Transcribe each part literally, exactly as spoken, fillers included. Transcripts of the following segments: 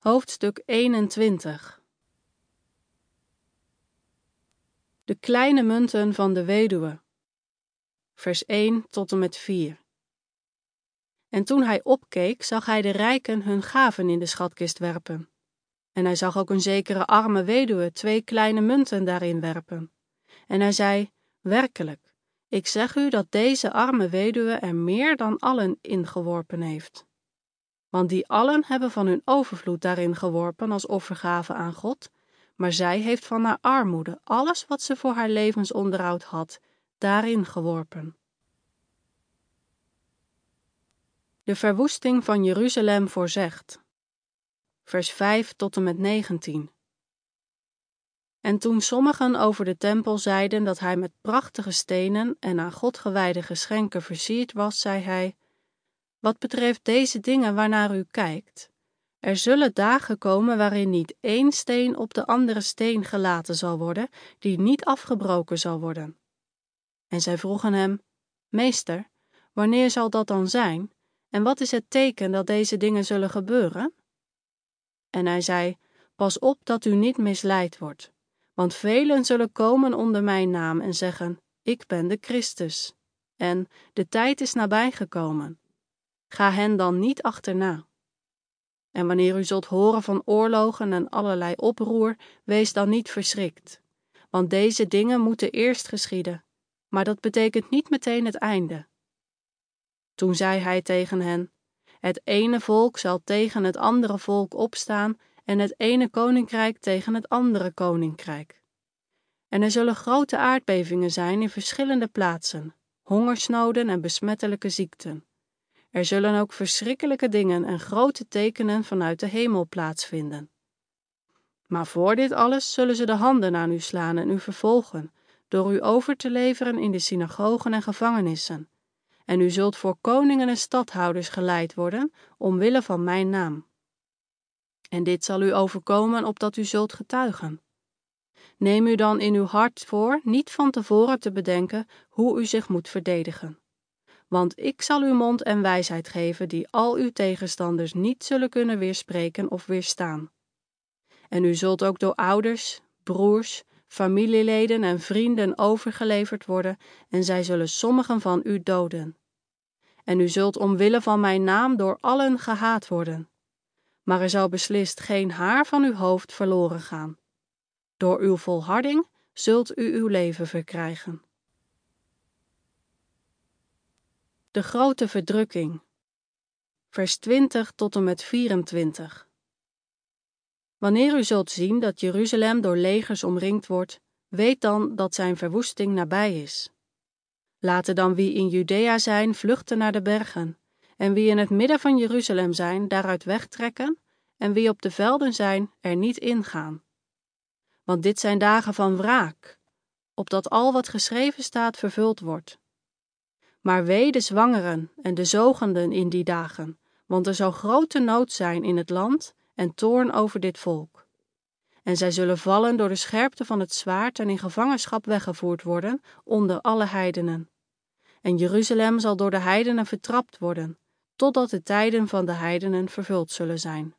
Hoofdstuk eenentwintig. De kleine munten van de weduwe. Vers één tot en met vier. En toen hij opkeek, zag hij de rijken hun gaven in de schatkist werpen. En hij zag ook een zekere arme weduwe twee kleine munten daarin werpen. En hij zei, werkelijk, ik zeg u dat deze arme weduwe er meer dan allen ingeworpen heeft. Want die allen hebben van hun overvloed daarin geworpen als offergave aan God, maar zij heeft van haar armoede alles wat ze voor haar levensonderhoud had, daarin geworpen. De verwoesting van Jeruzalem voorzegt. Vers vijf tot en met negentien. En toen sommigen over de tempel zeiden dat hij met prachtige stenen en aan God gewijde geschenken versierd was, zei hij, wat betreft deze dingen waarnaar u kijkt, er zullen dagen komen waarin niet één steen op de andere steen gelaten zal worden, die niet afgebroken zal worden. En zij vroegen hem, meester, wanneer zal dat dan zijn? En wat is het teken dat deze dingen zullen gebeuren? En hij zei, pas op dat u niet misleid wordt, want velen zullen komen onder mijn naam en zeggen, ik ben de Christus. En de tijd is nabijgekomen. Ga hen dan niet achterna. En wanneer u zult horen van oorlogen en allerlei oproer, wees dan niet verschrikt. Want deze dingen moeten eerst geschieden, maar dat betekent niet meteen het einde. Toen zei hij tegen hen, het ene volk zal tegen het andere volk opstaan en het ene koninkrijk tegen het andere koninkrijk. En er zullen grote aardbevingen zijn in verschillende plaatsen, hongersnoden en besmettelijke ziekten. Er zullen ook verschrikkelijke dingen en grote tekenen vanuit de hemel plaatsvinden. Maar voor dit alles zullen ze de handen aan u slaan en u vervolgen, door u over te leveren in de synagogen en gevangenissen. En u zult voor koningen en stadhouders geleid worden, omwille van mijn naam. En dit zal u overkomen, opdat u zult getuigen. Neem u dan in uw hart voor niet van tevoren te bedenken hoe u zich moet verdedigen. Want ik zal u mond en wijsheid geven die al uw tegenstanders niet zullen kunnen weerspreken of weerstaan. En u zult ook door ouders, broers, familieleden en vrienden overgeleverd worden en zij zullen sommigen van u doden. En u zult omwille van mijn naam door allen gehaat worden. Maar er zal beslist geen haar van uw hoofd verloren gaan. Door uw volharding zult u uw leven verkrijgen. De grote verdrukking. Vers twintig tot en met vierentwintig. Wanneer u zult zien dat Jeruzalem door legers omringd wordt, weet dan dat zijn verwoesting nabij is. Laten dan wie in Judea zijn vluchten naar de bergen, en wie in het midden van Jeruzalem zijn daaruit wegtrekken, en wie op de velden zijn er niet ingaan. Want dit zijn dagen van wraak, opdat al wat geschreven staat vervuld wordt. Maar wee de zwangeren en de zogenden in die dagen, want er zal grote nood zijn in het land en toorn over dit volk. En zij zullen vallen door de scherpte van het zwaard en in gevangenschap weggevoerd worden onder alle heidenen. En Jeruzalem zal door de heidenen vertrapt worden, totdat de tijden van de heidenen vervuld zullen zijn.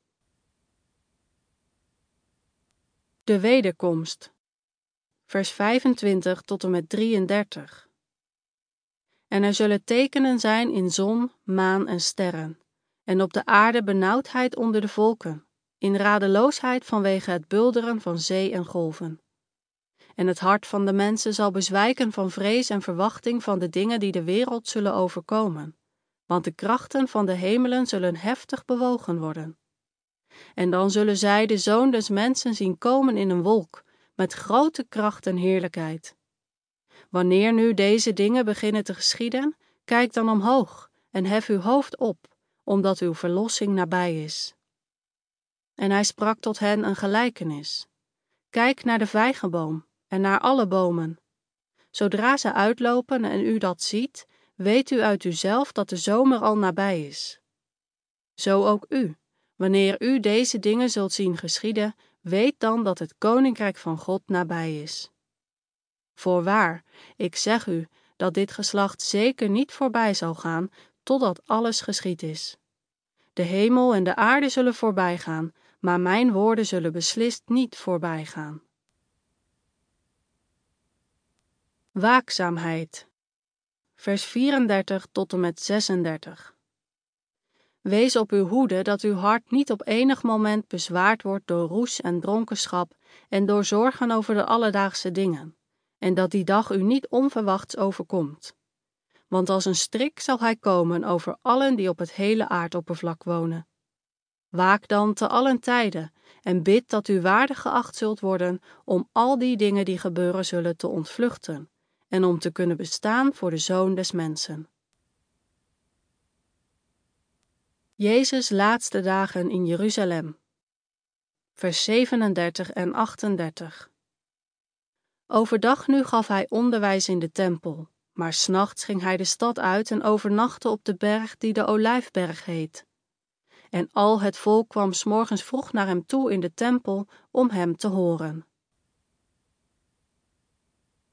De wederkomst. Vers vijfentwintig tot en met drieëndertig. En er zullen tekenen zijn in zon, maan en sterren, en op de aarde benauwdheid onder de volken, in radeloosheid vanwege het bulderen van zee en golven. En het hart van de mensen zal bezwijken van vrees en verwachting van de dingen die de wereld zullen overkomen, want de krachten van de hemelen zullen heftig bewogen worden. En dan zullen zij de Zoon des Mensen zien komen in een wolk, met grote kracht en heerlijkheid. Wanneer nu deze dingen beginnen te geschieden, kijk dan omhoog en hef uw hoofd op, omdat uw verlossing nabij is. En hij sprak tot hen een gelijkenis. Kijk naar de vijgenboom en naar alle bomen. Zodra ze uitlopen en u dat ziet, weet u uit uzelf dat de zomer al nabij is. Zo ook u, wanneer u deze dingen zult zien geschieden, weet dan dat het koninkrijk van God nabij is. Voorwaar, ik zeg u dat dit geslacht zeker niet voorbij zal gaan, totdat alles geschied is. De hemel en de aarde zullen voorbij gaan, maar mijn woorden zullen beslist niet voorbij gaan. Waakzaamheid. Vers vierendertig tot en met zesendertig. Wees op uw hoede dat uw hart niet op enig moment bezwaard wordt door roes en dronkenschap en door zorgen over de alledaagse dingen, en dat die dag u niet onverwachts overkomt. Want als een strik zal hij komen over allen die op het hele aardoppervlak wonen. Waak dan te allen tijden en bid dat u waardig geacht zult worden om al die dingen die gebeuren zullen te ontvluchten en om te kunnen bestaan voor de Zoon des Mensen. Jezus' laatste dagen in Jeruzalem. Vers zevenendertig en achtendertig. Overdag nu gaf hij onderwijs in de tempel, maar 's nachts ging hij de stad uit en overnachtte op de berg die de Olijfberg heet. En al het volk kwam 's morgens vroeg naar hem toe in de tempel om hem te horen.